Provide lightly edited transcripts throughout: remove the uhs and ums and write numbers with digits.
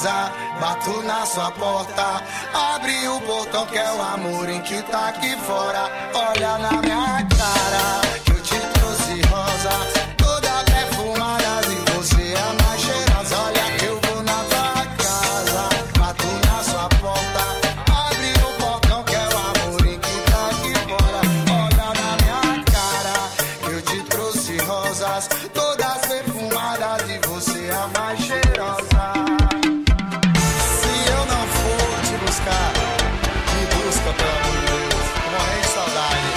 rosa, bato na sua porta. Abre o portão que é o amor em que tá aqui fora. Olha na minha cara, que eu te trouxe rosas, toda perfumada e você é a mais cheirosa. Olha que eu vou na tua casa, bato na sua porta. Abre o portão que é o amor em que tá aqui fora. Olha na minha cara, que eu te trouxe rosas, todas perfumadas e você é a mais cheirosa. Se eu não for te buscar, me busca pelo amor de Deus, tô morrendo de saudade.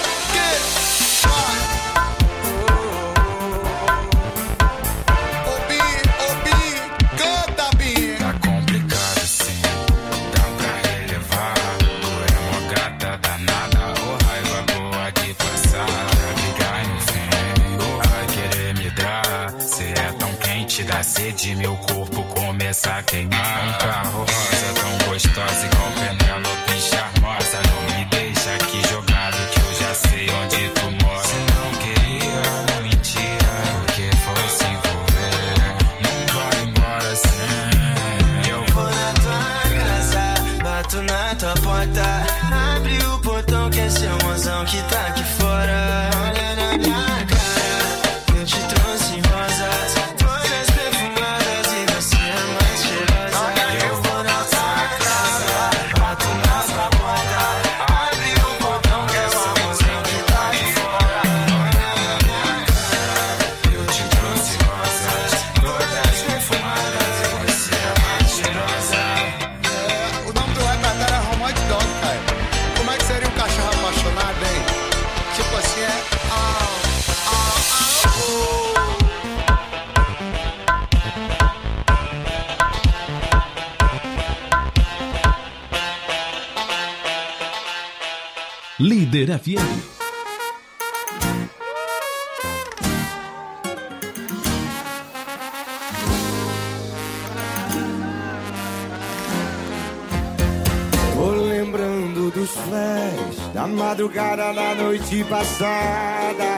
Canta, Bi. Tá complicado sim, dá pra relevar. Tu é mó gata danada, ô raiva boa de passar. Brigar no fim, vai querer me dar. Cê é tão quente, dá sede, meu corpo começa a queimar. Um carro rosa tão gostosa, igual Penélope charmosa. Não me deixa aqui jogado que eu já sei onde tu mora. Se não queria, não mentia, porque foi se envolver. Não vai embora sem. Eu vou na tua casa, bato na tua porta. Abre o portão que é seu mozão que tá aqui fora. Olha na minha cara, eu te trouxe rosas, todas perfumadas e você é a mais cheirosa. Eu vou na tua casa, bato na tua porta. Abre o portão que é seu mozão que tá aqui fora. Olha na minha cara, eu te trouxe rosas, todas perfumadas e você é a mais cheirosa. O nome do repertório é Romance Dog, cara. Como é que seria um cachorro apaixonado, hein? Tipo assim, é... Líder FM. Tô lembrando dos flash da madrugada da noite passada.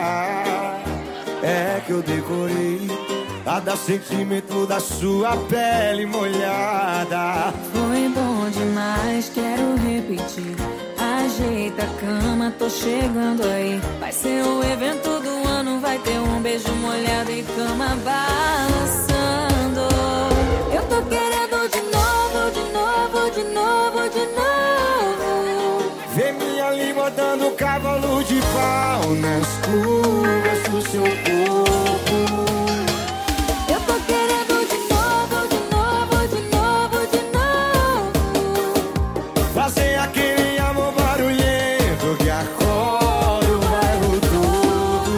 É que eu decorei cada sentimento da sua pele molhada. Foi bom demais, quero repetir. Ajeita a cama, tô chegando aí. Vai ser o evento do ano, vai ter um beijo molhado e cama balançando. Eu tô querendo de novo, de novo, de novo, de novo. Vê minha língua dando cavalo de pau nas curvas do seu corpo. Eu tô querendo de novo, de novo, de novo, de novo. Fazer aquele amor barulhento que acorda o bairro todo.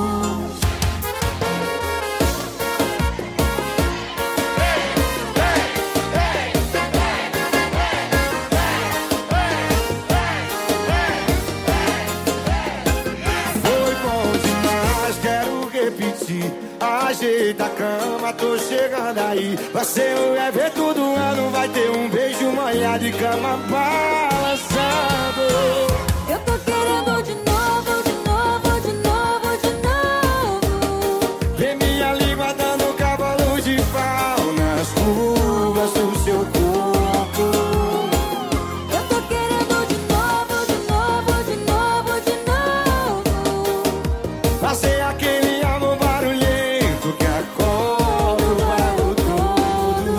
Foi bom demais, quero repetir. Ajeita a cama, tô chegando aí. Vai ser o evento do ano, vai ter um beijo molhado e cama balançando. Eu tô querendo de novo, de novo, de novo, de novo. Vê minha língua dando cavalo de pau nas curvas do seu corpo. Eu tô querendo de novo, de novo, de novo, de novo. Fazer aquele amor barulhento que acorda o bairro todo.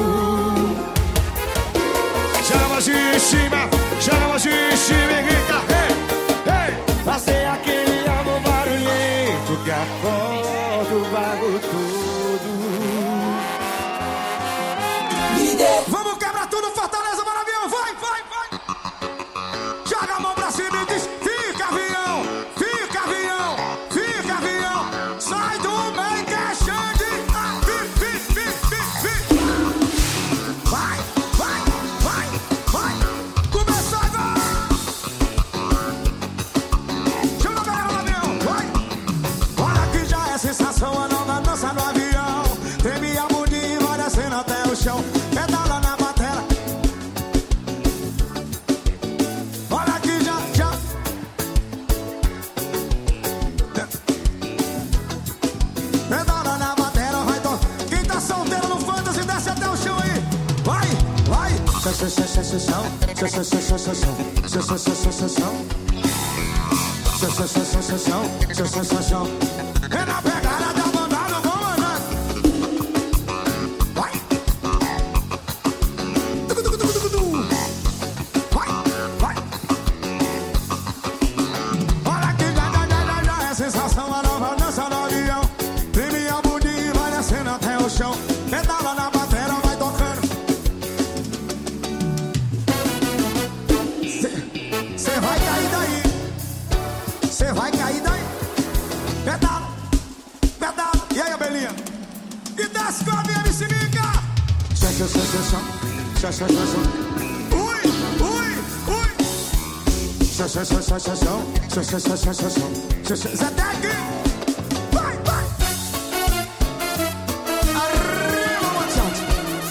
Chama de cima, chama de cima e grita, hey, hey. Fazer aquele amor barulhento que acorda o bairro todo. Vamos quebrar tudo, Fortaleza, Maravilha, vai, vai, vai! Joga a mão pra cima e diz, fica avião, fica avião, fica avião. Sai do meio que é Xande, vai, vai, vai, vai. Começou agora! Chama a galera no avião, vai! Olha que já é sensação, a nova dança no avião. Treme a bundinha e vai descendo até o chão. Pedala na batera. Olha que já. Pedala na batera, vai, então. Quem tá solteiro no fantasy, desce até o chão aí. Vai! É na pegada da banda, não vou mandar. Vai. Vai. Olha que já é sensação, a nova dança do avião. Treme a bundinha e vai descendo até o chão. Pedala na bateria, vai tocando. Cê vai cair daí. Cê vai cair daí. Pedala. E aí, Abelinha? E desce com a minha bicicleta. Zé Tec. Vai. Arriba, Machado.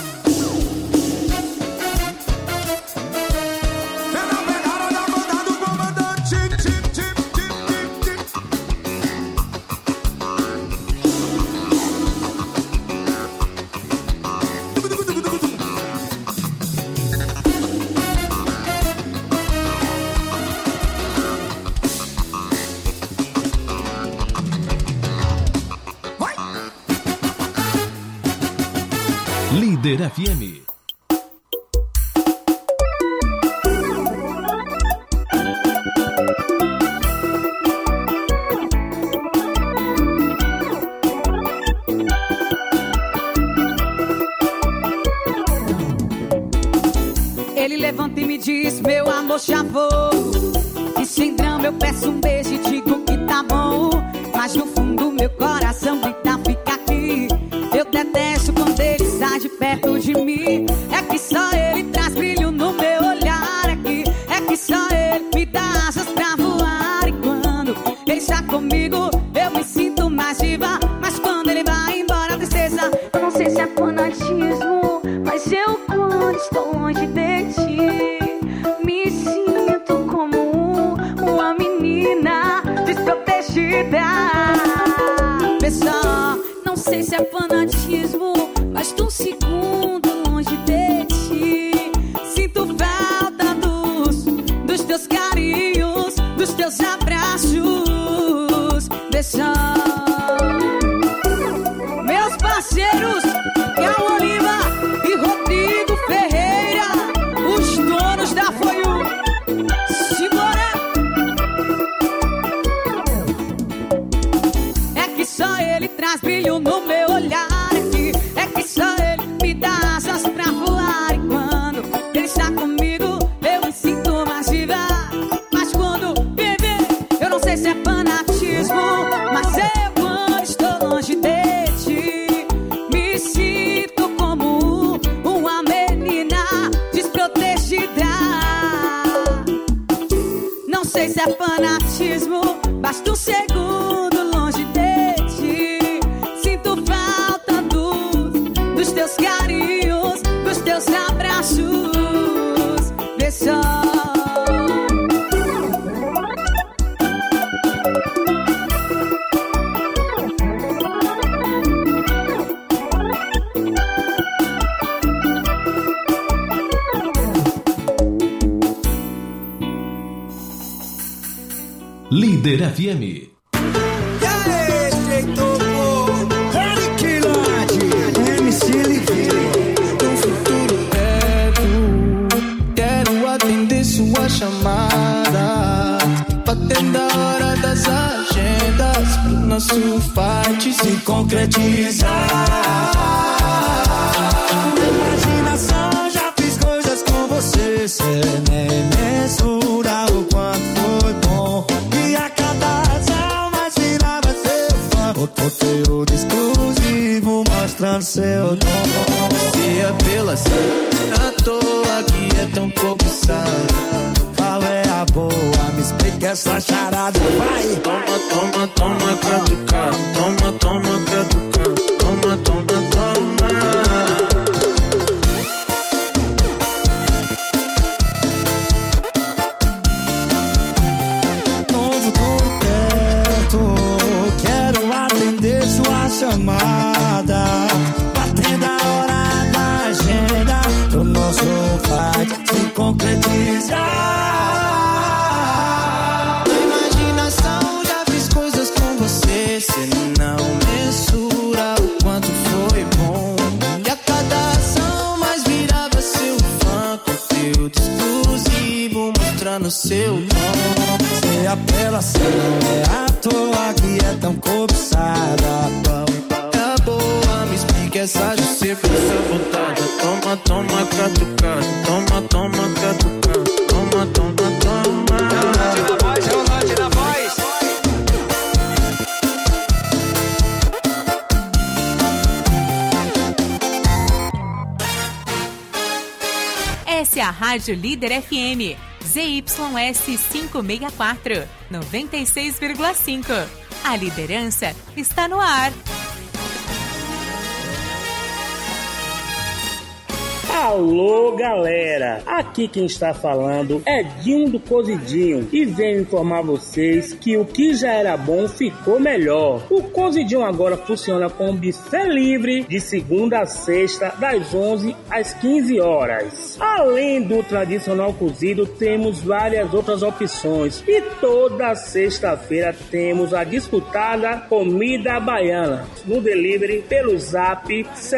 É na pegada da banda do comandante. Líder FM. Ele levanta e me diz, meu amor, chavou. E sem drama eu peço um beijo e digo que tá bom. Mas no fundo meu coração grita, fica aqui. Eu detesto quando ele sai de perto de mim. É que só ele traz brilho no meu olhar aqui. É que só ele me dá asas pra voar. E quando ele está comigo, eu me sinto mais viva. Mas quando ele vai embora, a tristeza. Eu não sei se é fanatismo, mas eu quando estou longe de ti, me sinto como uma menina desprotegida. Pessoal, não sei se é fanatismo, mas tô um segundo longe de ti. Sinto falta dos teus carinhos, dos teus abraços. Deixa meus parceiros, Cal Oliva e Rodrigo Ferreira, os donos da Foiu. Simbora! É que só ele traz brilho no meu olhar aqui. É que só ele me dá asas pra voar. E quando ele está comigo, eu me sinto mais viva. Mas quando bebê, eu não sei se é fanatismo, mas eu quando estou longe de ti, me sinto como uma menina desprotegida. Não sei se é fanatismo, basta um segundo longe de ti. Sinto falta dos teus carinhos, dos teus abraços. Vê só. Líder FM. MC Livinho, no futuro perto, quero atender sua chamada, batendo a hora das agendas, pro nosso fight se concretizar. Imaginação, já fiz coisas com você, cê nem mensura o quanto foi bom. E a cada ação mais virava seu fã, conteúdo exclusivo mostrando seu dom. Se é pela à toa que é tão cobiçado, qual é a boa? Me explica essa charada, vai! Toma, catucar. Toma, catucar. Toma. Novo tô perto, quero atender sua chamada, batendo a hora da agenda do nosso pai. no seu tom. Você apela, se não é à toa que é tão cobiçada. É boa, me explica essa justiça, essa vontade. Toma, toma, catucada. Toma, toma, catucada. Toma, toma, toma. É o norte da voz, é o norte da voz. Essa é a Rádio Líder FM, ZYS 564, 96,5. A liderança está no ar. Alô, galera! Aqui quem está falando é Dinho do Cozidinho e venho informar vocês que o que já era bom ficou melhor. O Cozidinho agora funciona com buffet livre de segunda a sexta, das 11 às 15 horas. Além do tradicional cozido, temos várias outras opções e toda sexta-feira temos a disputada comida baiana no delivery pelo zap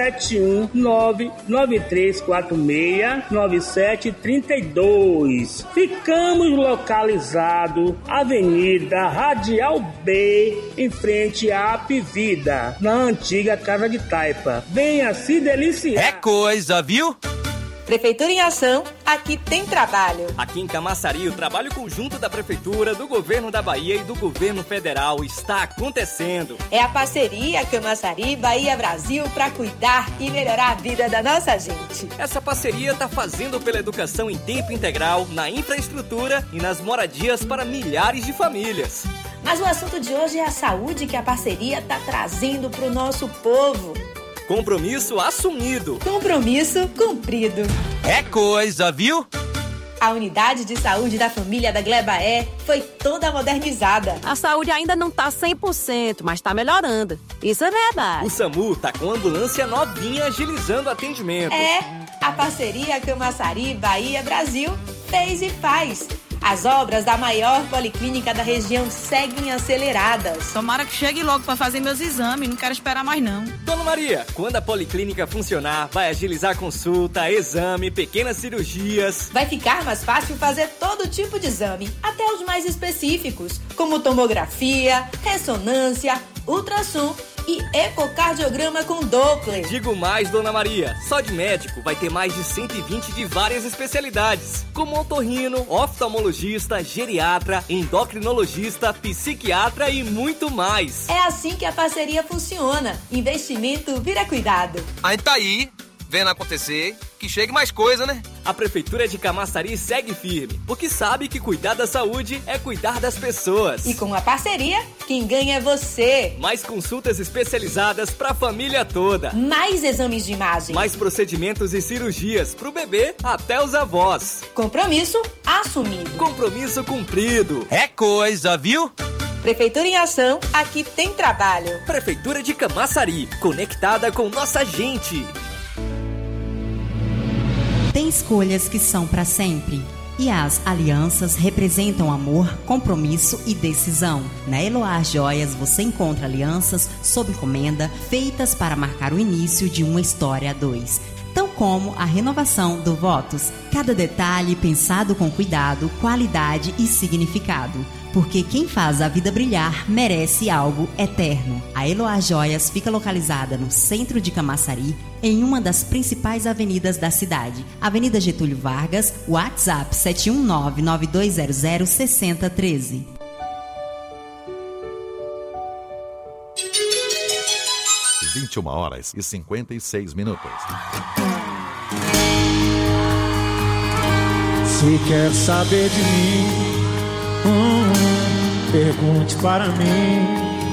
71993469732. Ficamos localizados Avenida Radial B, em frente à Apivida, na antiga Casa de Taipa. Venha se deliciar. É coisa, viu? Prefeitura em Ação, aqui tem trabalho. Aqui em Camaçari, o trabalho conjunto da Prefeitura, do Governo da Bahia e do Governo Federal está acontecendo. É a parceria Camaçari Bahia Brasil para cuidar e melhorar a vida da nossa gente. Essa parceria está fazendo pela educação em tempo integral, na infraestrutura e nas moradias para milhares de famílias. Mas o assunto de hoje é a saúde que a parceria está trazendo para o nosso povo. Compromisso assumido. Compromisso cumprido. É coisa, viu? A unidade de saúde da família da Glebaé foi toda modernizada. A saúde ainda não tá 100%, mas tá melhorando. Isso é verdade. O SAMU tá com ambulância novinha agilizando o atendimento. É, a parceria Camaçari Bahia Brasil fez e faz. As obras da maior policlínica da região seguem aceleradas. Tomara que chegue logo para fazer meus exames, não quero esperar mais não. Dona Maria, quando a policlínica funcionar, vai agilizar consulta, exame, pequenas cirurgias. Vai ficar mais fácil fazer todo tipo de exame, até os mais específicos, como tomografia, ressonância, ultrassom e ecocardiograma com Doppler. Digo mais, Dona Maria, só de médico vai ter mais de 120 de várias especialidades, como otorrino, oftalmologista, geriatra, endocrinologista, psiquiatra e muito mais. É assim que a parceria funciona. Investimento vira cuidado. Aí tá aí, vendo acontecer, que chegue mais coisa, né? A Prefeitura de Camaçari segue firme, porque sabe que cuidar da saúde é cuidar das pessoas. E com a parceria, quem ganha é você. Mais consultas especializadas pra família toda. Mais exames de imagem. Mais procedimentos e cirurgias pro bebê até os avós. Compromisso assumido. Compromisso cumprido. É coisa, viu? Prefeitura em Ação, aqui tem trabalho. Prefeitura de Camaçari, conectada com nossa gente. Tem escolhas que são para sempre. E as alianças representam amor, compromisso e decisão. Na Eloá Joias você encontra alianças sob encomenda feitas para marcar o início de uma história a dois. Tão como a renovação do Votos. Cada detalhe pensado com cuidado, qualidade e significado. Porque quem faz a vida brilhar merece algo eterno. A Eloá Joias fica localizada no centro de Camaçari, em uma das principais avenidas da cidade. Avenida Getúlio Vargas, WhatsApp 719-9200-6013. Às 21h56. Se quer saber de mim, pergunte para mim.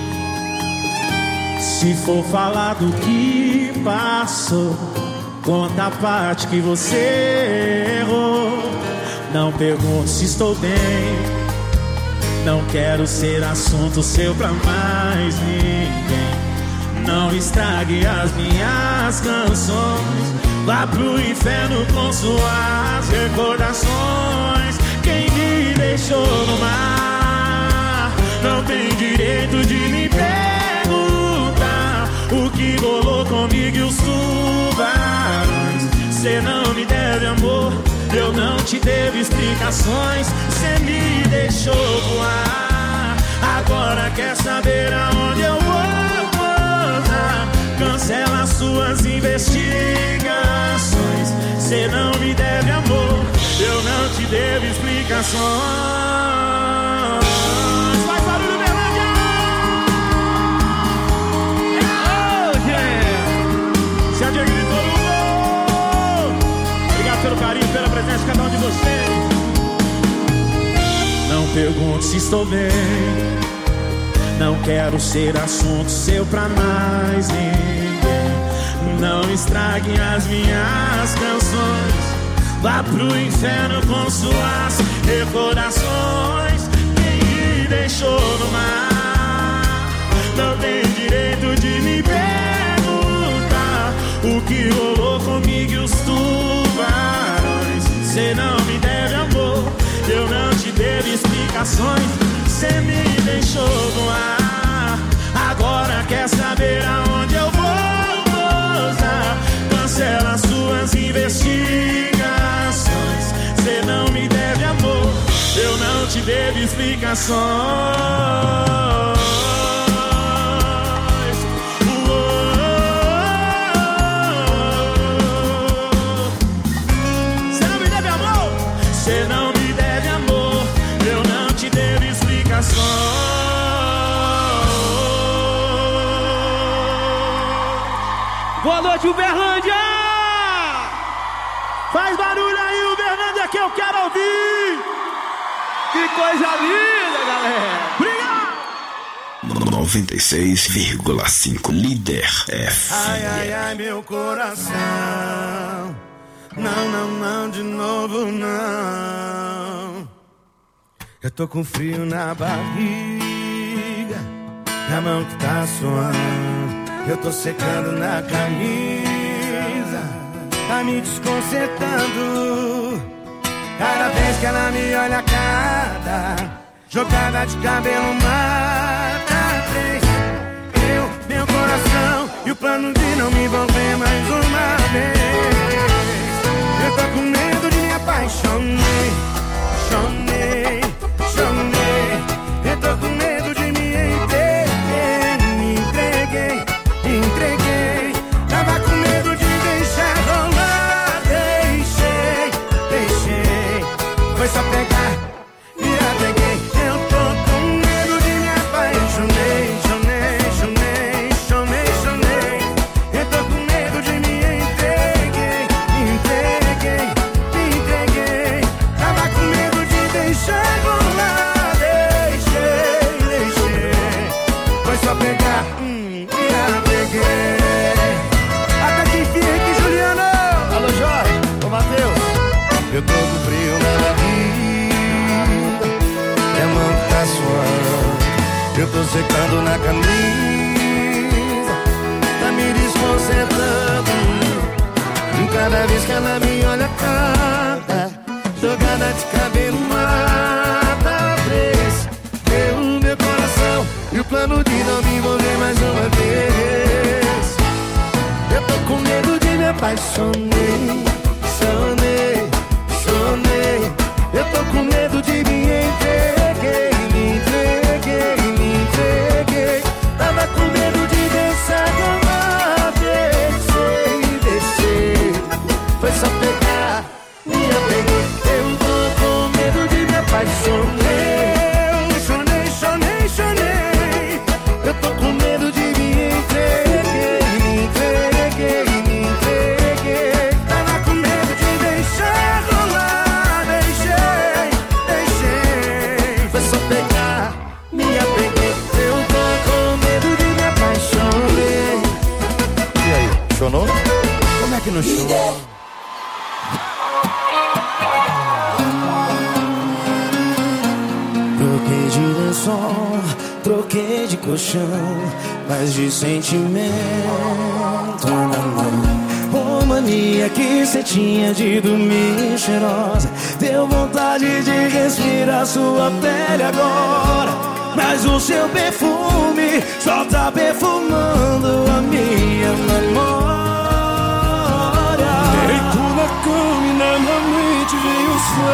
Se for falar do que passou, conta a parte que você errou. Não pergunte se estou bem, não quero ser assunto seu pra mais ninguém. Não estrague as minhas canções, vá pro inferno com suas recordações. Quem me deixou no mar não tem direito de me perguntar o que rolou comigo e os tubarões. Cê não me deve amor, eu não te devo explicações, cê me deixou voar. Agora quer saber aonde eu vou pousar. Cancela suas investigações, cê não me deve amor, eu não te devo explicações. Faz barulho, Berlândia! Oh, yeah! Se a Diego gritou no gol! Obrigado pelo carinho, pela presença de cada um de vocês. Não pergunte se estou bem, não quero ser assunto seu pra mais ninguém. Não estrague as minhas canções, vá pro inferno com suas recordações. Quem me deixou no mar não tem direito de me perguntar o que rolou comigo e os tubarões. Cê não me deve amor, eu não te devo explicações. Cê me deixou no ar, agora quer saber aonde eu vou pousar. Cancela suas investigações, cê não me deve amor, eu não te devo explicações. Cê não me deve amor, cê não me deve amor, eu não te devo explicações. Boa noite, Uberlândia! Faz barulho aí, Uberlândia, que eu quero ouvir! Que coisa linda, galera! Obrigado! 96,5 Líder FM. Ai, ai, ai, meu coração. Não, não, não, de novo não. Eu tô com frio na barriga, na mão que tá suando. Eu tô secando na camisa, tá me desconcertando. Cada vez que ela me olha, cada jogada de cabelo mata três. Eu, meu coração e o plano de não me envolver mais uma vez. Eu tô com medo de me apaixonar. Chonei, chonei. Eu tô com medo de me entreguei. Me entreguei, entreguei. Tava com medo de deixar rolar. Deixei, deixei. Foi só pegar e apeguei. Eu tô com medo de me apaixonar. Chonei, chonei, chonei, chonei. Eu tô com medo de me entreguei. Entreguei, entreguei. Tava com medo de deixar rolar. Deixei, deixei. Foi só pegar e apeguei. Até que enfim, aqui, Juliano. Alô, Jorge. Ô, Matheus. Eu tô com frio na barriga, é a mão que tá suando. Eu tô secando na camisa, tá me desconcertando. E cada vez que ela me olha, cada jogada de cabelo mata três. Eu, meu coração e o plano de não me envolver mais uma vez. Eu tô com medo de me apaixonar. Sonei, sonei. Eu tô com medo de me entreguei. Me entreguei, me entreguei. Tava com medo de deixar rolar. Deixei, deixei. Foi só pegar, me apeguei. Eu tô com medo de me apaixonar. Chonei, chonei, chonei. Eu tô com medo de me entreguei. Me entreguei, me entreguei. Tava com medo de deixar rolar. Deixei, deixei. Foi só pegar, me apeguei. Eu tô com medo de me apaixonar. E aí, chonou? Como é que não chorou? Troquei de lençol, troquei de colchão, mas de sentimento não. Ô mania que cê tinha de dormir cheirosa, deu vontade de respirar sua pele agora. Mas o seu perfume só tá perfumando a minha memória. Deito na cama e na minha mente veio o som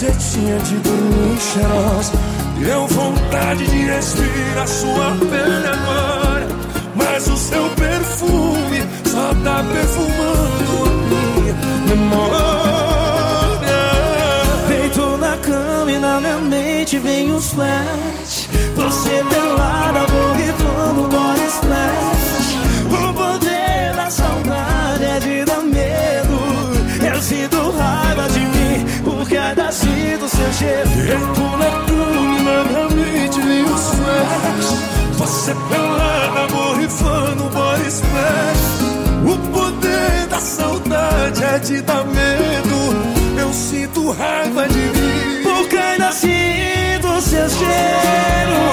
bucetinha de dormir cheirosa. Deu vontade de respirar sua pele agora, mas o seu perfume só tá perfumando a minha memória. Deito na cama e na minha mente vem os flash. Você pelada, borrifando body splash. O poder da saudade é de dar medo. Eu sinto raiva de mim, porque ainda sinto seu cheiro. Deito na cama e na minha mente vem os flash. Você pelada, borrifando body splash. O poder da saudade é de dar medo. Eu sinto raiva de mim, porque ainda sinto o seu cheiro.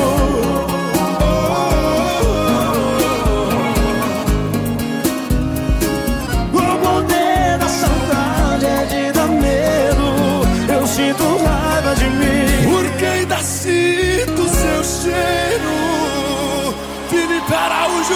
O poder da saudade é de dar medo. Eu sinto raiva de mim, porque ainda sinto o seu cheiro. Felipe Araújo.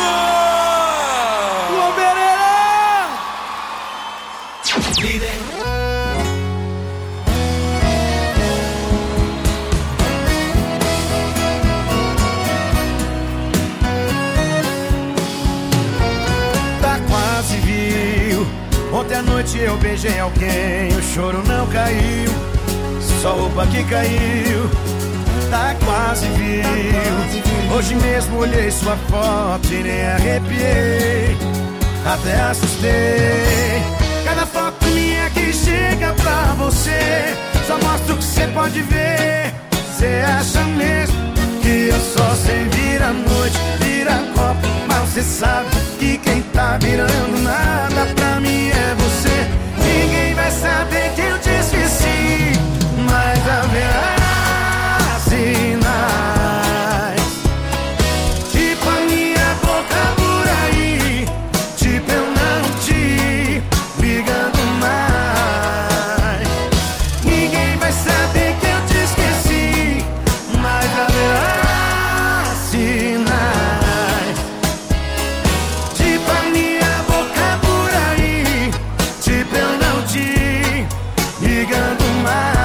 Ontem à noite eu beijei alguém, o choro não caiu, só roupa que caiu, tá quase viu. Hoje mesmo olhei sua foto e nem arrepiei, até assustei. Cada foto minha que chega pra você só mostra o que você pode ver. Você acha mesmo que eu só sei virar noite, virar copo, mas você sabe que quem tá virando nada pra mim é você. Ninguém vai saber que eu te esqueci, mas haverá sinais, tipo a minha boca por aí, tipo eu não te ligando mais. Ninguém vai saber que eu te esqueci, mas haverá sinais, tipo a minha boca por aí, tipo eu não te ligando mais.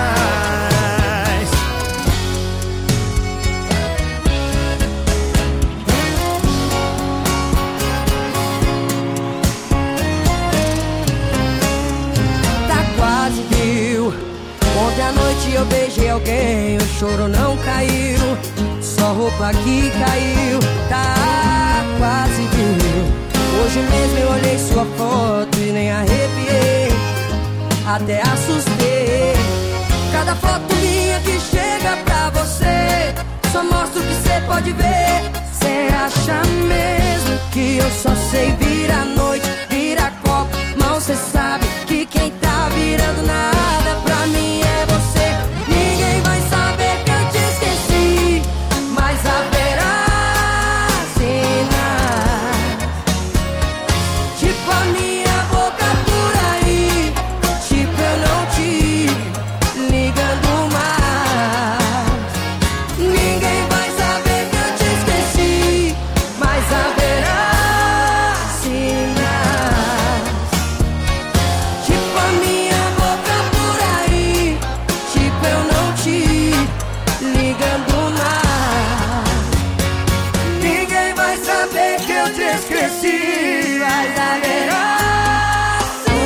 Tá quase viu. Ontem à noite eu beijei alguém, o choro não caiu, só roupa que caiu. Tá quase viu. Hoje mesmo eu olhei sua foto e nem arrepiei, até assustei. Cada foto minha que chega pra você só mostra o que você pode ver. Você acha mesmo que eu só sei virar noite, virar copo, mal cê sabe que quem tá virando nada pra mim é você. Ninguém vai saber que eu te esqueci, mas haverá sinais, tipo a minha boca por aí, tipo eu não te ligando mais. Ninguém vai saber que eu te esqueci, mas haverá sinais, tipo a minha boca por aí, tipo eu não te ligando mais. Ninguém vai saber que eu te esqueci, mas haverá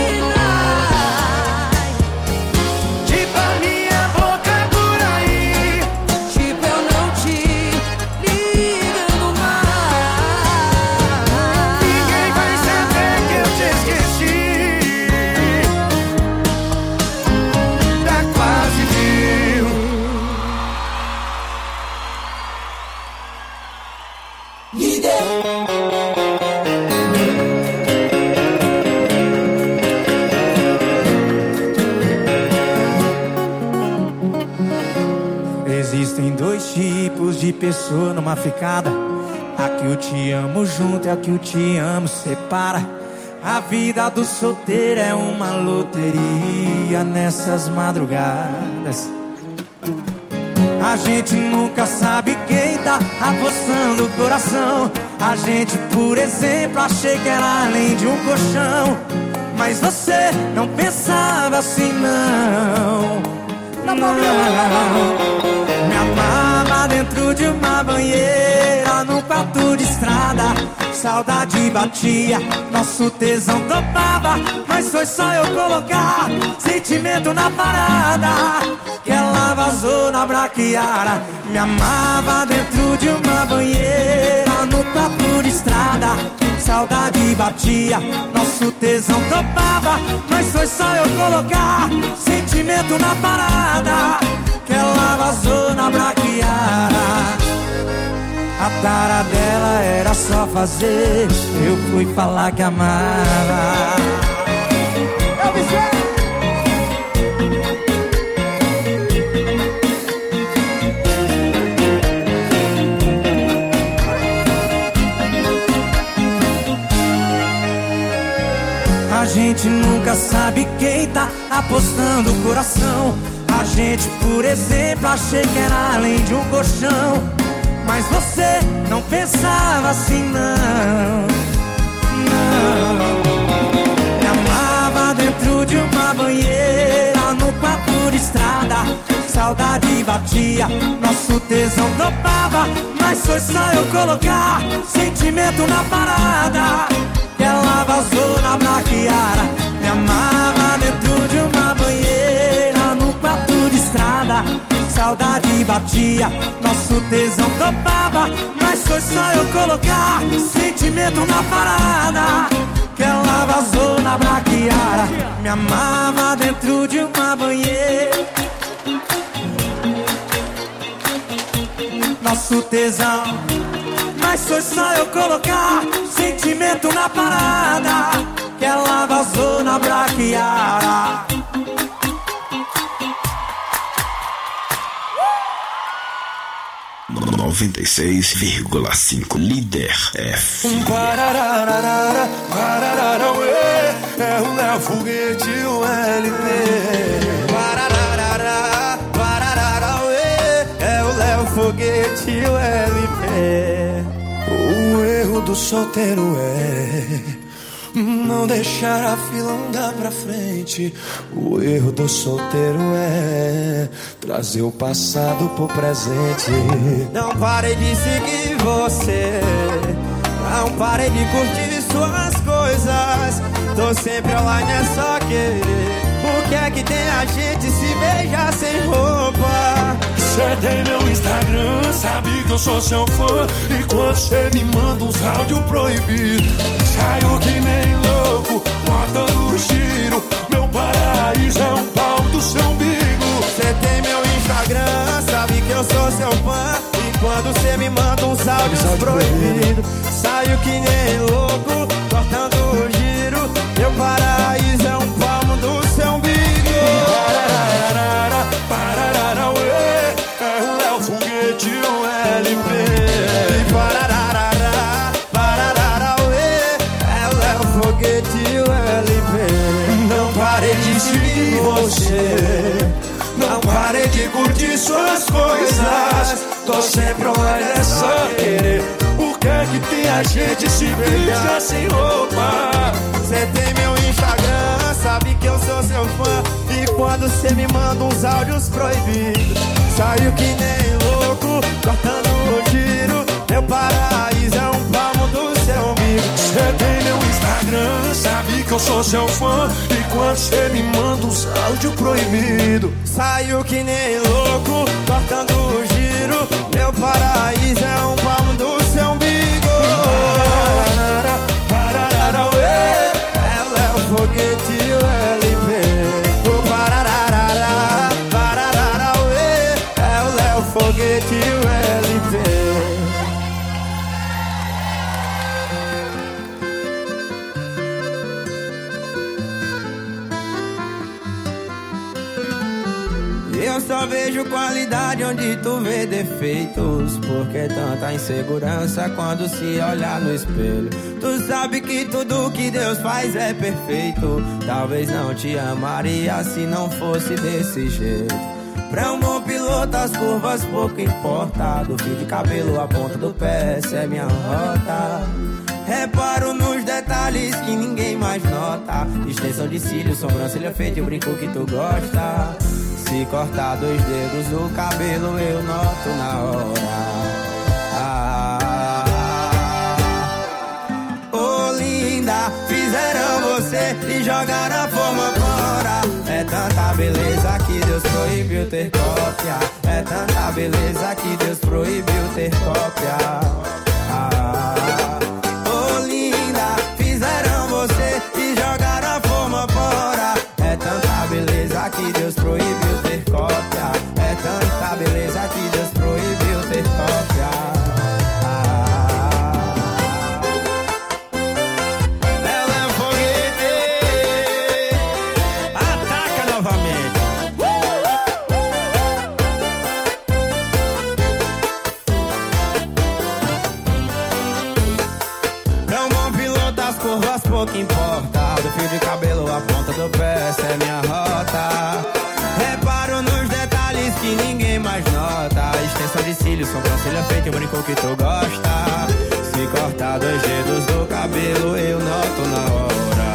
sinais, tipo a minha boca por aí, tipo eu não te ligando mais. Ninguém vai saber que eu te esqueci, tá quase viu. Existem dois tipos de pessoa numa ficada: a que eu te amo junto e a que eu te amo separa. A vida do solteiro é uma loteria nessas madrugadas. A gente nunca sabe quem tá apostando o coração. A gente, por exemplo, achei que era além de um colchão, mas você não pensava assim não. Me amava dentro de uma banheira, num quarto de estrada. Saudade batia, nosso tesão topava. Mas foi só eu colocar sentimento na parada que ela vazou na braquiara. Me amava dentro de uma banheira, no quarto de estrada. Saudade batia, nosso tesão topava. Mas foi só eu colocar sentimento na parada que ela vazou na braquiara. A tara dela era só fazer, eu fui falar que amava. A gente nunca sabe quem tá apostando o coração. A gente, por exemplo, achei que era além de um colchão. Mas você não pensava assim, não. Me amava dentro de uma banheira, no quarto de estrada. Saudade batia, nosso tesão topava. Mas foi só eu colocar sentimento na parada que ela vazou na braquiara. Me amava dentro de uma banheira, no quarto de estrada. Saudade batia, nosso tesão topava. Mas foi só eu colocar sentimento na parada que ela vazou na braquiara. Me amava dentro de uma banheira, nosso tesão. Mas foi só eu colocar sentimento na parada que ela vazou na braquiara. 96,5 Líder F. Parararara, pararara, ué, é o Léo Foguete, o LP. Parararara, pararara, ué, é o Léo Foguete, o LP. O erro do solteiro é não deixar a fila andar pra frente. O erro do solteiro é trazer o passado pro presente. Não parei de seguir você, não parei de curtir suas coisas. Tô sempre online, é só querer. Por que é que tem a gente se beijar sem roupa? Cê tem meu Instagram, sabe que eu sou seu fã. E quando cê me manda uns áudios proibidos, saio que nem louco, botando giro. Meu paraíso é um pau do seu umbigo. Cê tem meu Instagram, sabe que eu sou seu fã. E quando cê me manda uns áudios proibidos, saio que nem louco, cortando giro. Meu paraíso é um palmo do seu umbigo. Pararara, pararara, ué, é o Léo Foguete, o LP. Pararara, pararara, ué, é o Léo Foguete, o LP. Não parei de seguir você, não parei de curtir suas coisas. Tô sempre online, é só querer. Por que é que tem a gente se beija sem roupa? Cê tem meu Instagram, sabe que eu sou seu fã. E quando cê me manda uns áudios proibidos, saio que nem louco, cortando o giro. Meu paraíso é um palmo do seu umbigo. Cê tem meu Instagram, sabe que eu sou seu fã. E quando cê me manda uns áudios proibidos, saio que nem louco, cortando o giro. Meu paraíso é um palmo do seu umbigo. Pararara, pararara, ué, é o Léo Foguete, o LP. O pararara, pararara, ué, é o Léo Foguete, o LP. Eu só vejo qualidade onde tu vê defeitos. Por que tanta insegurança quando se olhar no espelho? Tu sabe que tudo que Deus faz é perfeito. Talvez não te amaria se não fosse desse jeito. Pra um bom piloto as curvas pouco importa. Do fio de cabelo à ponta do pé, essa é minha rota. Reparo nos detalhes que ninguém mais nota. Extensão de cílios, sobrancelha feita e o brinco que tu gosta. Se cortar 2 dedos do cabelo eu noto na hora. Ô linda, fizeram você e jogaram a forma fora. É tanta beleza que Deus proibiu ter cópia. É tanta beleza que Deus proibiu ter cópia. Ô linda, fizeram você e jogaram a forma fora. É tanta beleza que Deus proibiu ter cópia. É tanta beleza que Deus proibiu ter cópia. Pouco importa, do fio de cabelo à ponta do pé, essa é minha rota. Reparo nos detalhes que ninguém mais nota. Extensão de cílios, sobrancelha feita e o brinco que tu gosta. Se cortar 2 dedos do cabelo, eu noto na hora.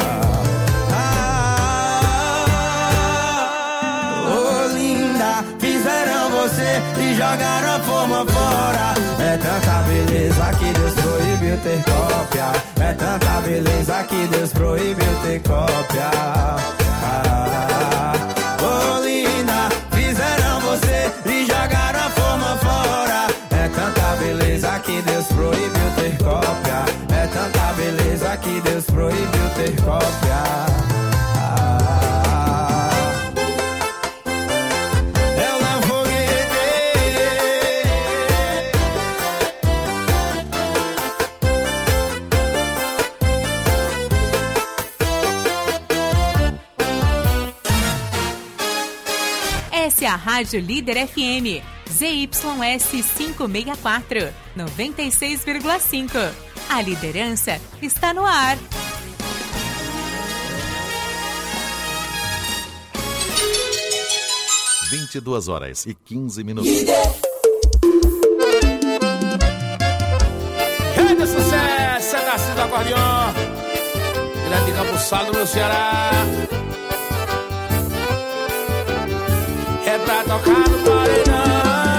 Oh linda, fizeram você e jogaram a forma fora. É tanta beleza que Deus proibiu ter cópia. É tanta beleza que Deus proibiu ter cópia. Oh linda, fizeram você e jogaram a forma fora. É tanta beleza que Deus proibiu ter cópia. É tanta beleza que Deus proibiu ter cópia. Essa é a Rádio Líder FM, ZYS 564, 96,5. A liderança está no ar. Às 22h15. Grande sucesso, é Narciso do Acordeon, direto de Campo Salo, no Ceará. É pra tocar no paredão.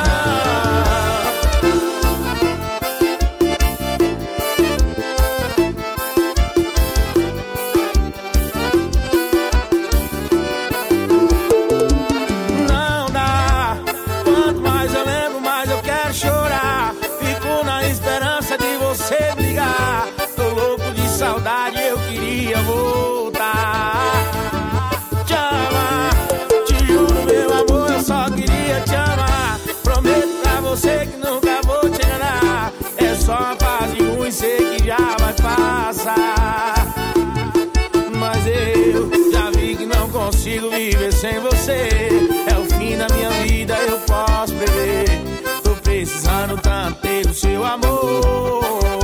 Não dá. Quanto mais eu lembro, mais eu quero chorar. Fico na esperança de você me ligar. Tô louco de saudade, eu queria voltar. Te amar, te juro, meu amor, eu só queria te amar. Prometo pra você que nunca vou te enganar. É só uma fase ruim, sei que já vai passar. Mas eu já vi que não consigo viver sem você. É o fim da minha vida, eu posso beber. Tô precisando tanto ter o seu amor.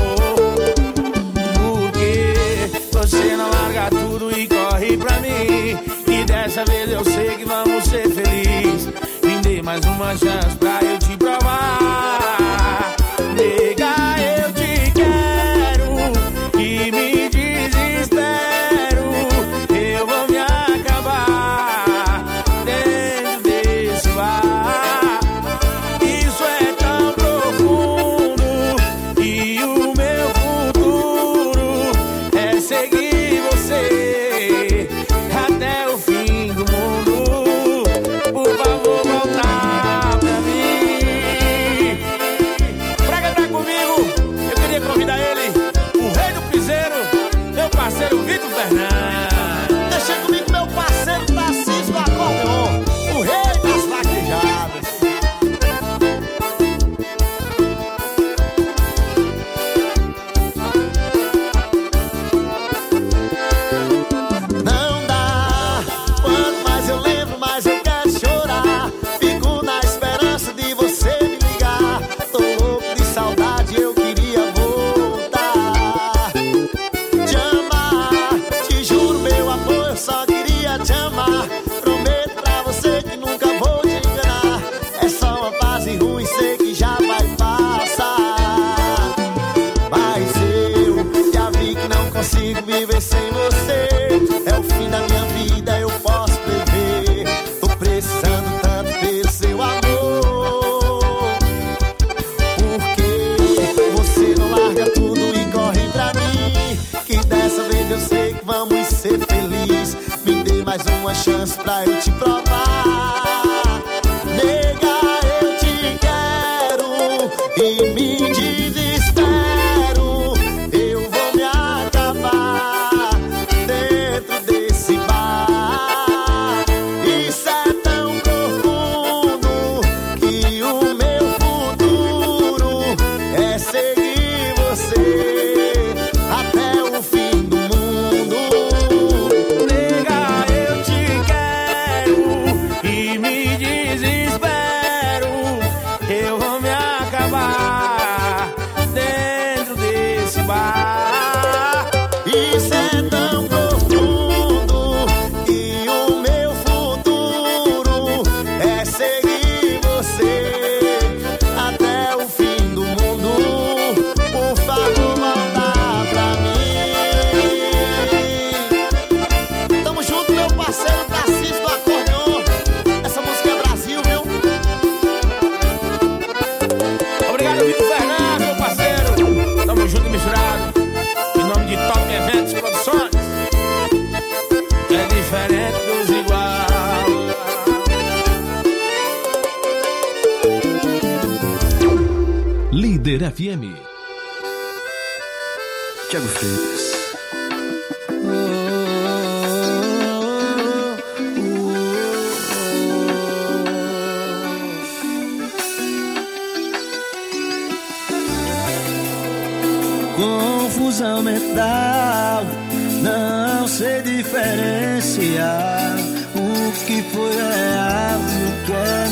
Porque você não larga tudo e corre pra mim. E dessa vez eu sei que vamos ser felizes. Me dê mais uma chance pra eu te provar. Nega, eu te quero e me desespero. Eu vou me acabar dentro desse bar. Isso é tão profundo e o meu futuro é seguir você até o fim do mundo. Por favor, voltar pra mim. Pra cantar comigo, eu queria convidar ele, o rei do piseiro, meu parceiro Vitor Fernandes. Deixa comigo meu parceiro Narciso do Acordeon, o rei das vaquejadas. Não dá. Quanto mais eu lembro, mais eu quero chorar. Fico na esperança de você me ligar. Tô louco de saudade, eu queria voltar. Te amar, te juro, meu amor, eu só queria te amar. Prometo pra você que nunca vou te enganar. É só uma fase ruim, sei que já vai passar. Mas eu já vi que não consigo viver sem você. É o fim da minha vida, eu posso prever. Tô precisando tanto mais uma chance pra eu te provar. Nega, eu te quero e me desespero. Eu vou me acabar dentro desse bar. Isso é tão profundo que o meu futuro é seguir você até o fim do mundo. Nega, eu te quero e me desespero. Eu vou me acabar dentro desse bar. Isso é tão profundo que o meu futuro é seguir você até o fim do mundo. Por favor, volta pra mim. Tamo junto, meu parceiro Tarcísio do acordeon. Essa música é Brasil, viu? Obrigado, Vitor Fernando, meu parceiro. Tamo junto e misturado. Em nome de Top Eventos Produções. É diferente dos igual. Líder FM. Thiago Freitas. Confusão mental, não sei diferenciar o que foi real e o que é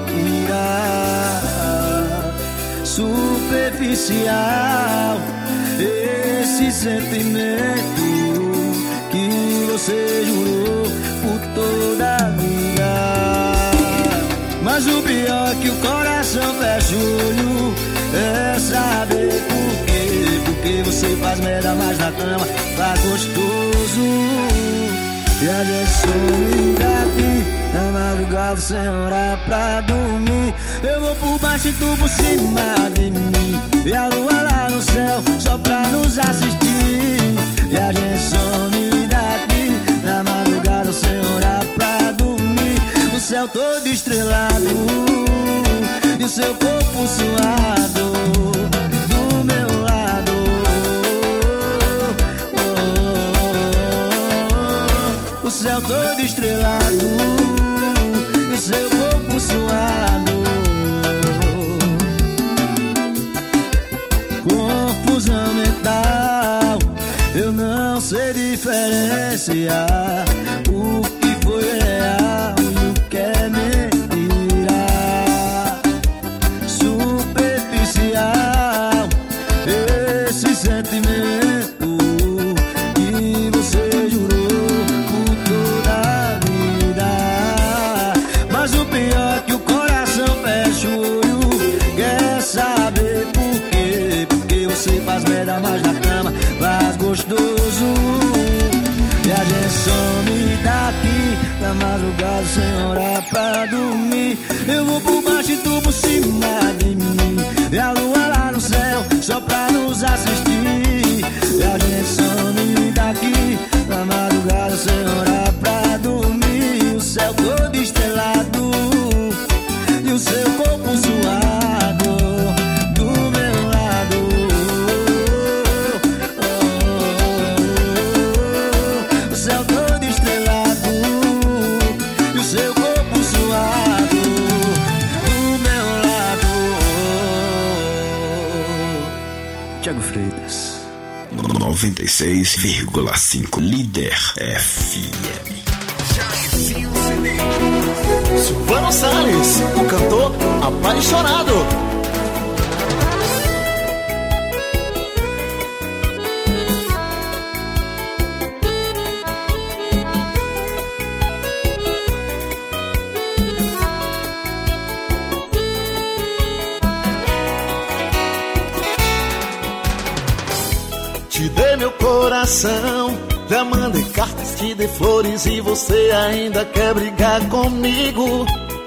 mentira. Superficial, esse sentimento que você jurou por toda a vida. Mas o pior é que o coração fecha o olho é saber por quê. Porque você faz merda mais na cama, tá gostoso. E a gente some daqui na madrugada sem hora pra dormir. Eu vou por baixo e tu por cima de mim. E a lua lá no céu só pra nos assistir. E a gente some daqui na madrugada sem hora pra dormir. O céu todo estrelado e o seu corpo suado do meu lado. O céu todo estrelado e o seu corpo suado. Confusão mental, eu não sei diferenciar o que foi real e o que é mentira. Superficial, esse sentimento que você jurou por toda a vida. Mas o pior é que o coração fecha o olho, quer saber por quê. Porque você faz merda mais na cama, faz gostoso. E a gente some daqui na madrugada sem hora pra dormir. Eu vou por baixo e tu por cima de mim. E a lua lá no céu só pra nos assistir. E a gente some daqui na madrugada sem hora pra dormir. O céu todo estrelado e o seu corpo suado do meu lado. O céu todo estrelado e o seu corpo suado do meu lado. Thiago Freitas. 96,5 Líder FM. Silvano Salles, o cantor apaixonado. Te dei meu coração, já mandei cartas, te dei flores e você ainda quer brigar comigo.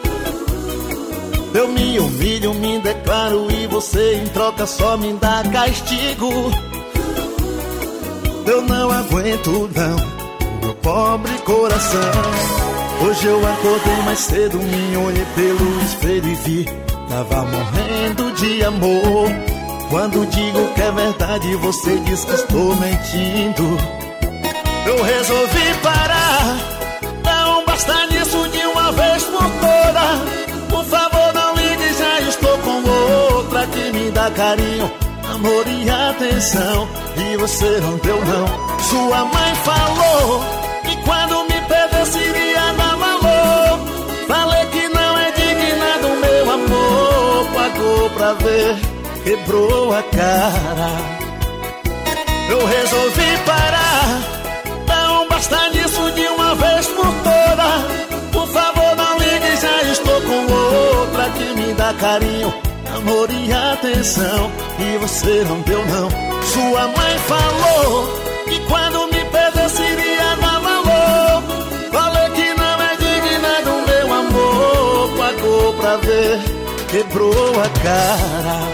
Eu me humilho, me declaro e você em troca só me dá castigo. Eu não aguento não meu pobre coração. Hoje eu acordei mais cedo, me olhei pelo espelho e vi, tava morrendo de amor. Quando digo que é verdade, você diz que estou mentindo. Eu resolvi parar, não basta nisso de uma vez por todas. Por favor não ligue, já estou com outra que me dá carinho, amor e atenção, e você não deu não. Sua mãe falou que quando me perdesse iria dar valor. Falei que não é digna do meu amor, pagou pra ver, quebrou a cara. Eu resolvi parar, não basta nisso de uma vez por todas. Por favor não ligue, já estou com outra que me dá carinho, amor e atenção, e você não deu não. Sua mãe falou que quando me perdesse iria dar valor. Falei que não é digna do meu amor, pagou pra ver, quebrou a cara.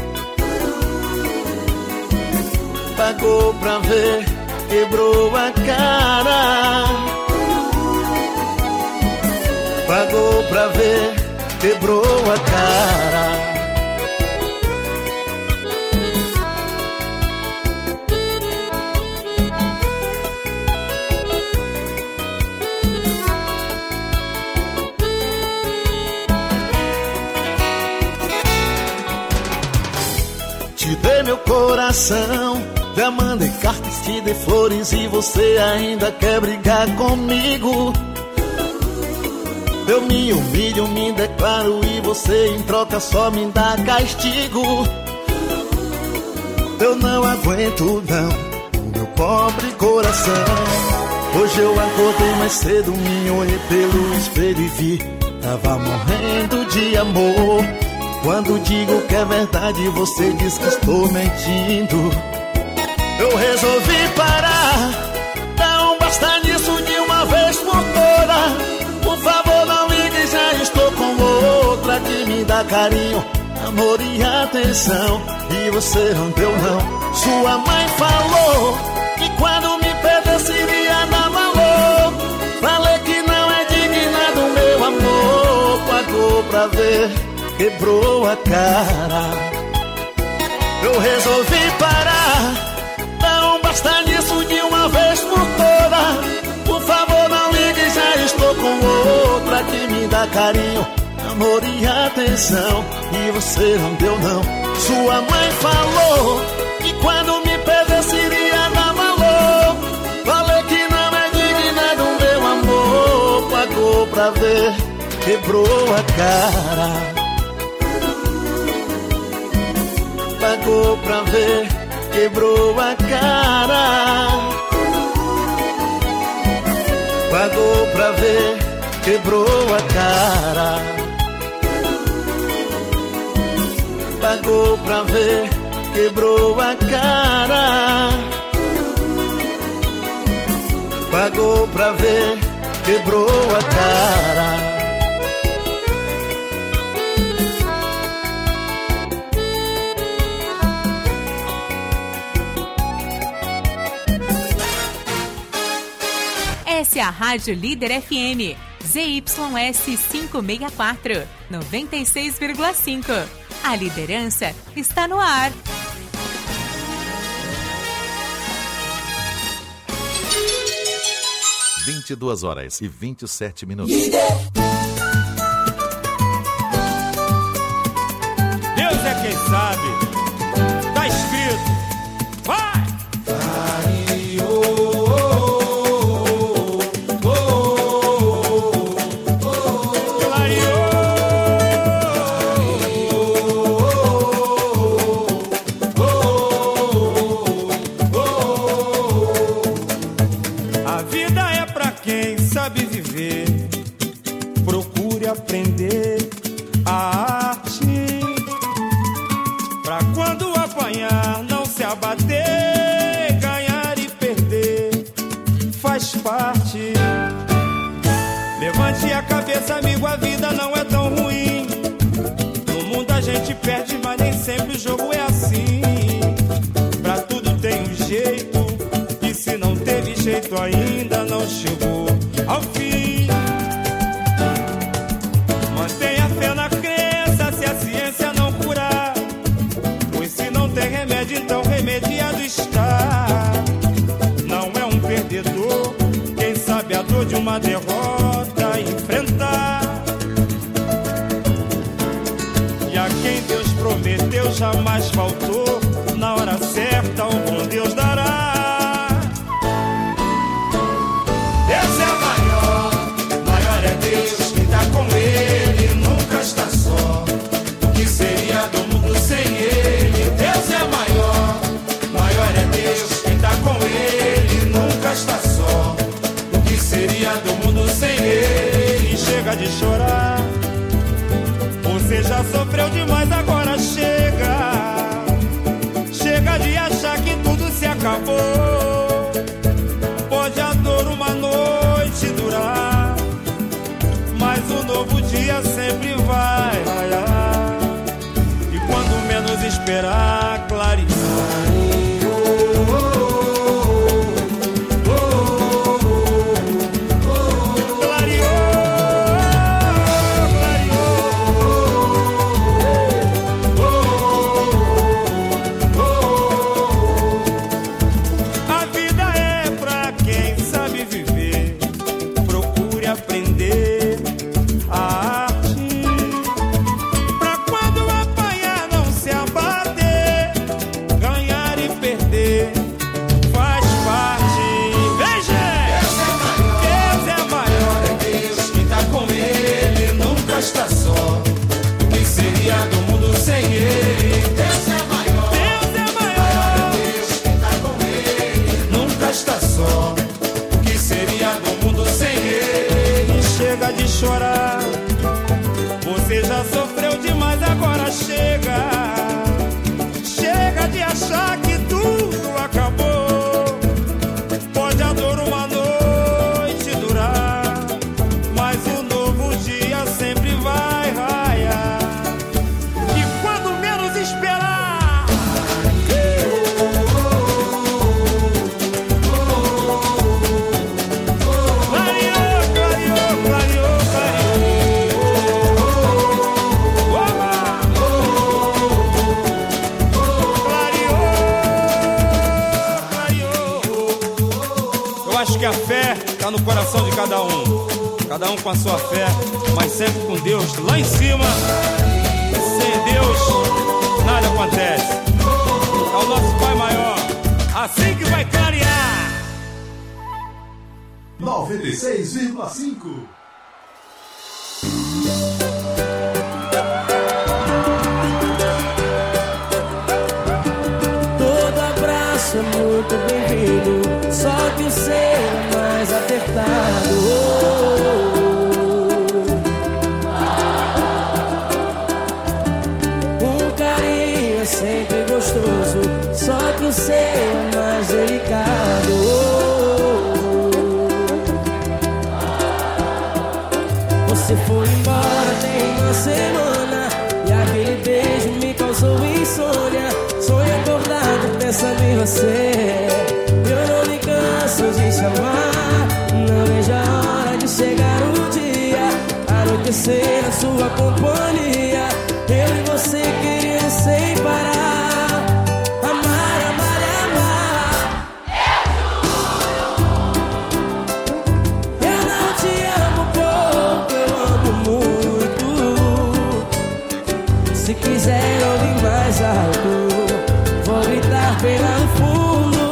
Pagou pra ver, quebrou a cara. Pagou pra ver, quebrou a cara. Te dei meu coração, já mandei cartas, te dei flores e você ainda quer brigar comigo. Eu me humilho, me declaro e você em troca só me dá castigo. Eu não aguento não, o meu pobre coração. Hoje eu acordei mais cedo, me olhei pelo espelho e vi, tava morrendo de amor. Quando digo que é verdade, você diz que estou mentindo. Eu resolvi parar, não basta nisso de uma vez por todas. Por favor não ligue, já estou com outra que me dá carinho, amor e atenção, e você não deu não. Sua mãe falou que quando me perdesse iria dar valor. Falei que não é digna do meu amor, pagou pra ver, quebrou a cara. Eu resolvi parar, não basta nisso de uma vez por todas. Por favor não ligue, já estou com outra que me dá carinho, amor e atenção, e você não deu não. Sua mãe falou que quando me perdesse iria dar valor. Falei que não é digna do meu amor, pagou pra ver, quebrou a cara. Pagou pra ver, quebrou a cara. Pagou pra ver, quebrou a cara. Pagou pra ver, quebrou a cara. Pagou pra ver, quebrou a cara. Essa é a Rádio Líder FM, ZYS 564, 96,5. A liderança está no ar. Líder. 22h27. Líder. Deus é quem sabe. Tá escrito. Vai! Aprender a arte, pra quando apanhar não se abater, ganhar e perder faz parte. Levante a cabeça, amigo, a vida não é tão ruim. No mundo a gente perde, mas nem sempre o jogo é assim. Pra tudo tem um jeito, e se não teve jeito ainda não chegou ao fim. Mantenha fé na crença se a ciência não curar, pois se não tem remédio, então remediado está. Não é um perdedor quem sabe a dor de uma derrota enfrentar. E a quem Deus prometeu jamais faltou, na hora certa o bom Deus dará. Deus é maior, maior é Deus, quem tá com Ele nunca está só. O que seria do mundo sem Ele? Deus é maior, maior é Deus, quem tá com Ele nunca está só. O que seria do mundo sem Ele? Chega de chorar, você já sofreu demais, agora chega. Chega de achar que tudo se acabou. Pode a dor uma noite durar, mas o novo dia sempre vai raiar. E quando menos esperar, clarear. Chorar, você já sofreu demais, agora chega. Chega de achar que tudo acabou. Pode a dor uma noite durar, mas o novo dia sempre vai raiar. E quando menos esperar, que a fé está no coração de cada um com a sua fé, mas sempre com Deus lá em cima. Sem Deus nada acontece. É o nosso Pai maior, assim que vai clarear. 96,5. Todo abraço é muito bem-vindo, só que o seu é mais apertado. Um carinho é sempre gostoso, só que o seu é mais delicado. Você foi embora tem uma semana e aquele beijo me causou insônia. Sonho acordado pensando em você. Eu não me canso de chamar, não vejo a hora de chegar o dia, anoitecer na sua companhia. Eu e você querendo sem parar, amar, amar, amar. Eu não te amo pouco, eu amo muito. Se quiser ouvir mais alto, vou gritar bem lá no fundo.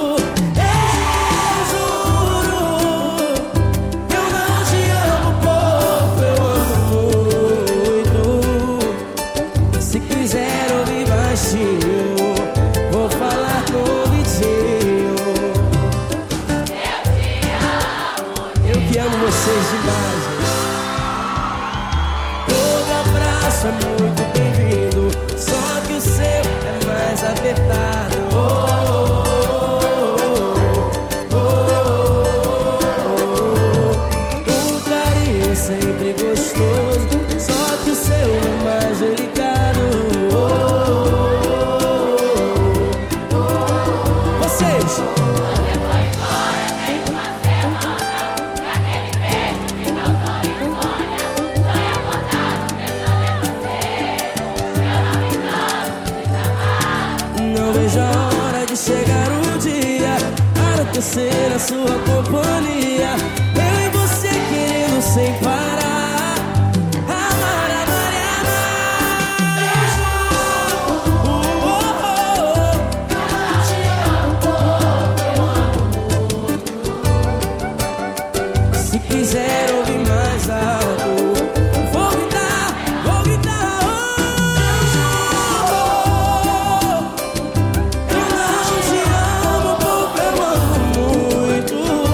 Vou falar com o vizinho. Eu que amo vocês demais. Todo abraço é muito bem-vindo, só que o seu é mais apertado. O carinho é sempre gostoso, só que o seu é mais delicado. Vocês viver na sua companhia. Eu e você querendo sem parar. Amar, amar e amar. Se quiser ouvir mais alto, vou gritar, vou gritar. Eu não te amo porque eu amo muito.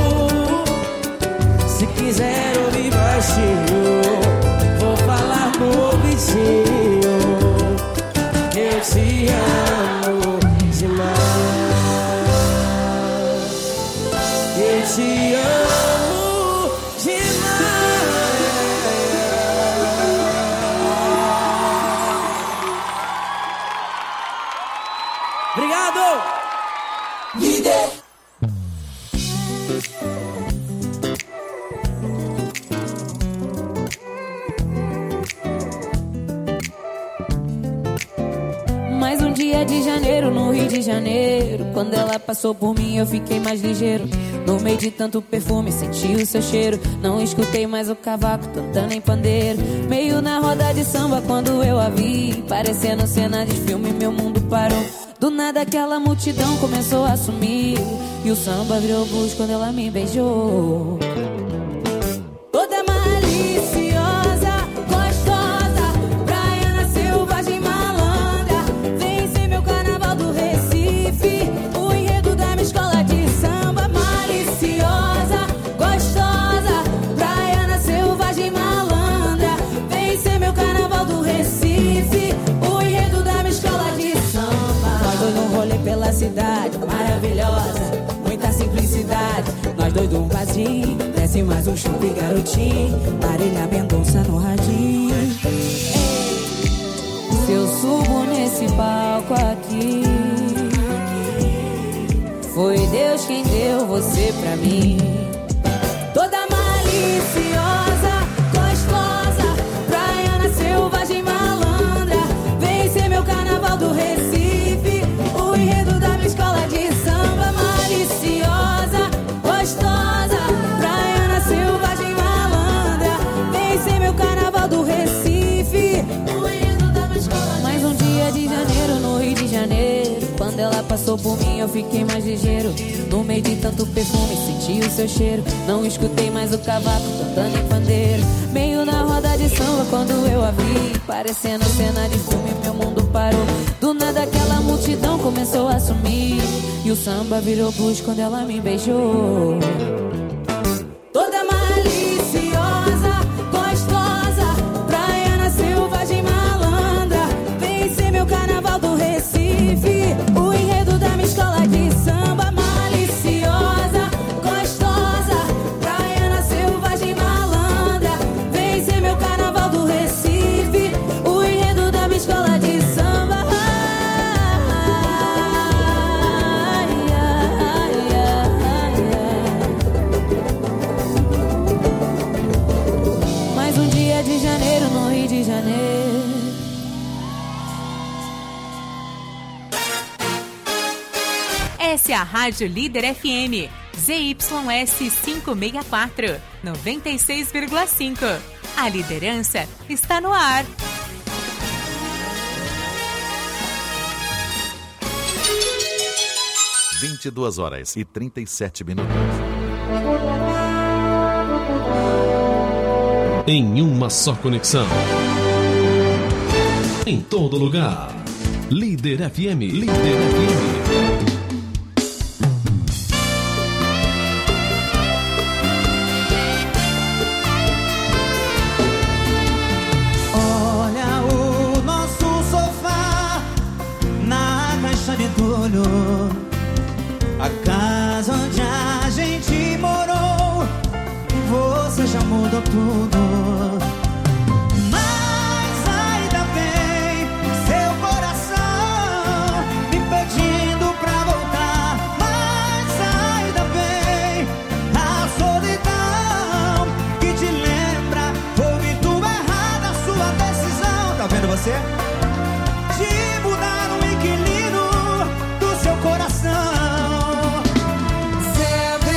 Se quiser ouvir baixinho, vou falar no ouvidinho. Eu te amo demais. Eu te amo demais. Obrigado! Líder! Mais um dia de janeiro no Rio de Janeiro. Quando ela passou por mim eu fiquei mais ligeiro. No meio de tanto perfume senti o seu cheiro. Não escutei mais o cavaco cantando em pandeiro. Meio na roda de samba quando eu a vi, parecendo cena de filme, meu mundo parou. Do nada aquela multidão começou a sumir e o samba virou blues quando ela me beijou. Toda maliciosa, gostosa, praiana, selvagem, malandra. Vem ser meu carnaval do Recife, o enredo da minha escola de samba. Maliciosa, gostosa, praiana, selvagem, malandra. Vem ser meu carnaval do Recife, o enredo da minha escola de samba. Nós dois num rolê pela cidade, maravilhosa, muita simplicidade. Nós dois num barzinho, desce mais um chup garotinho, Marília Mendonça no radinho. Ei, se eu subo nesse palco aqui, foi Deus quem deu você pra mim. Toda maliciosa, gostosa, praiana, selvagem, malandra. Vem ser meu carnaval do Recife, o enredo da minha escola de samba. Maliciosa, gostosa, praiana, selvagem, malandra. Vem ser meu carnaval do Recife, o enredo da minha escola. Mais um dia de janeiro no Rio de Janeiro. Quando ela passou por mim eu fiquei mais ligeiro. No meio de tanto perfume senti o seu cheiro. Não escutei mais o cavaco cantando em pandeiro. Meio na roda de samba quando eu a vi, parecendo cena de filme, meu mundo parou. Do nada aquela multidão começou a sumir e o samba virou blues quando ela me beijou. Toda maliciosa, gostosa, praiana, selvagem, malandra. Vem ser meu carnaval do Recife, o enredo da minha escola de samba. Maliciosa, gostosa, praiana, selvagem, malandra. Vem ser meu carnaval do Recife, o enredo da minha escola de samba. Mais um dia de janeiro no Rio de Janeiro. Essa é a Rádio Líder FM, ZYS 564, 96,5. A liderança está no ar. Hum. 22h37. Em uma só conexão. Em todo lugar. Líder FM. Líder FM. A casa onde a gente morou, você já mudou tudo. Mas ainda bem, seu coração me pedindo pra voltar. Mas ainda bem, a solidão que te lembra foi muito errada a sua decisão. Tá vendo você? De mudar o inquilino do seu coração. Sempre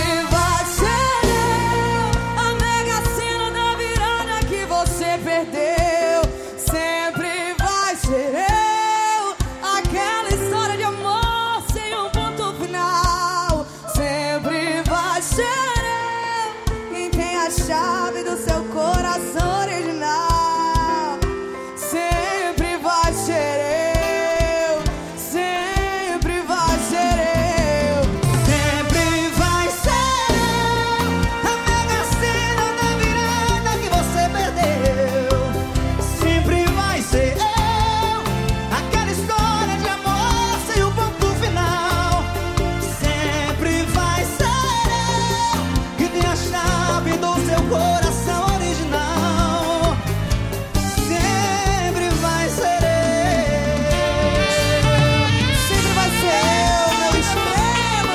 ser eu quem tem a chave do seu coração original. Sempre vai ser eu, sempre vai ser eu, sempre vai ser eu. A mega cena da virada que você perdeu. Sempre vai ser eu, aquela história de amor sem o ponto final. Sempre vai ser eu, que tem a chave do seu coração original. Sempre vai ser eu, sempre vai ser eu, meu extremo.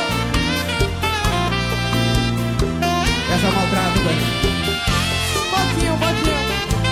Essa maltrata, velho. Pouquinho, pouquinho.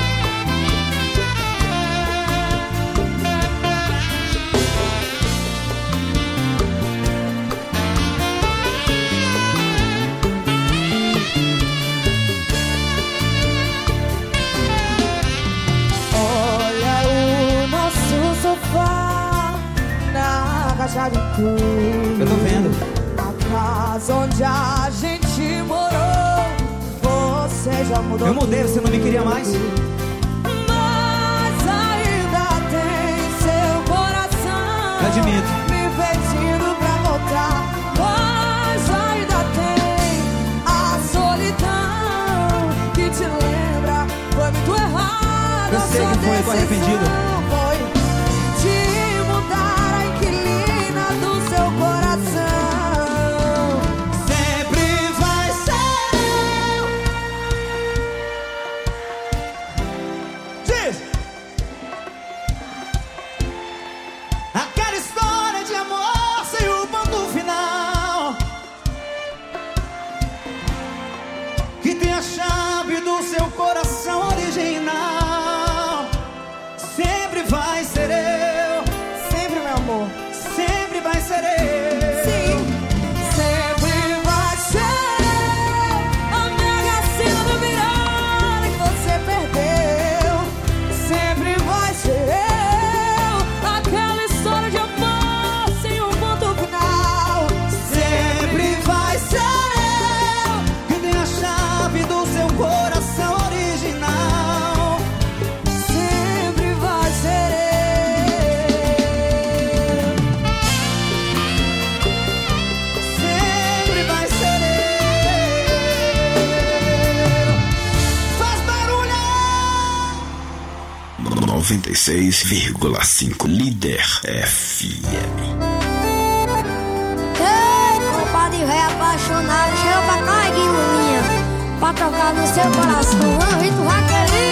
Olha o nosso sofá na caixa de tudo. Eu tô vendo. A casa onde a gente morou, você já mudou. Eu mudei, você não me queria mais? Mas ainda tem seu coração. Eu admito. Me pedindo pra voltar. Mas ainda tem a solidão que te lembra. Foi muito errado. Eu sei que foi, tô arrependido. Foi de mudar a inquilina do seu coração. Sempre vai ser eu. Diz! Aquela história de amor sem o ponto final, que tem a chave do seu coração original. Sempre vai ser eu, sempre, meu amor. sempre vai ser eu. Sim, sempre vai ser eu. A mega cena do virada que você perdeu. Sempre vai ser eu. Aquela história de amor sem um ponto final. Sempre vai ser eu, que tem a chave do seu coração original. Sempre vai ser eu. Sempre vai ser eu. Faz barulho! 96,5 Líder FM. Ei, compadre rei apaixonado, chega pra cá, Guilherme, pra tocar no seu coração, um rito vaqueirinho.